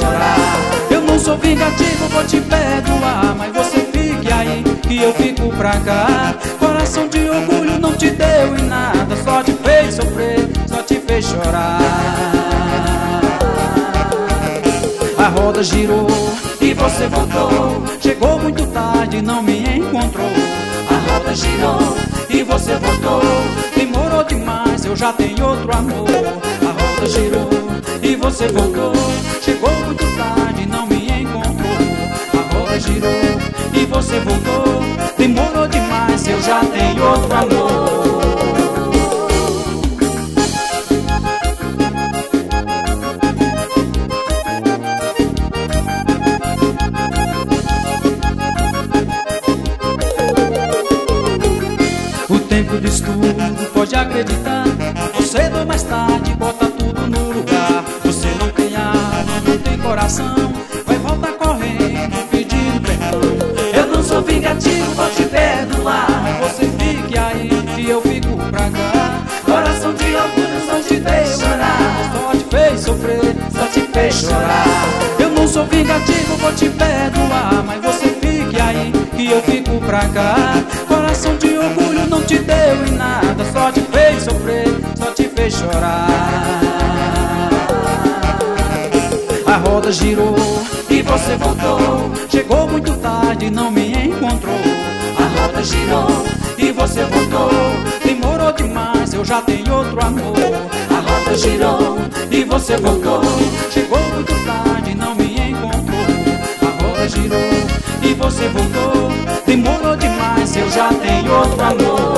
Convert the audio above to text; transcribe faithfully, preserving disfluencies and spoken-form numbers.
chorar. Eu não sou vingativo, vou te perdoar, mas você fique aí, que eu fico pra cá. Coração de orgulho não te deu em nada, só te fez sofrer, só te fez chorar. A roda girou e você voltou, chegou muito tarde, não me encontrou. A roda girou e você voltou, demorou demais, eu já tenho outro amor. A roda girou e você voltou, chegou muito tarde, não me encontrou. A roda girou e você voltou, demorou demais, eu já tenho outro amor. O tempo diz tudo, pode acreditar. Cedo ou mais tarde, bota tudo no lugar. Você não tem alma, não tem coração, vai voltar correndo, pedindo perdão. Eu não sou vingativo, vou te perdoar, mas você fique aí, que eu fico pra cá. Coração de orgulho não te deixa chorar, só te fez sofrer, só te fez chorar. Eu não sou vingativo, vou te perdoar, mas você fique aí, que eu fico pra cá. Coração de orgulho não te deu em nada, só te fez sofrer, só te fez chorar. A roda girou e você voltou, chegou muito tarde, não me encontrou. A roda girou e você voltou, demorou demais, eu já tenho outro amor. A roda girou e você voltou, chegou muito tarde, não me encontrou. A roda girou e você voltou, demorou demais, eu já tenho outro amor.